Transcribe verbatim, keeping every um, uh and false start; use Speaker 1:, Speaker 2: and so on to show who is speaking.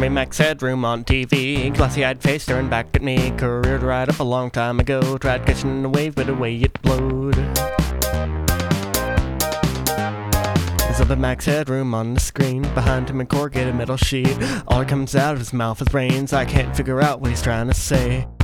Speaker 1: me Max Headroom on T V. Glassy-eyed face staring back at me. Career dried up a long time ago. Tried catching a wave, but away it blowed. There's other Max Headroom on the screen. Behind him a corrugated metal sheet. All that comes out of his mouth is brains. I can't figure out what he's trying to say.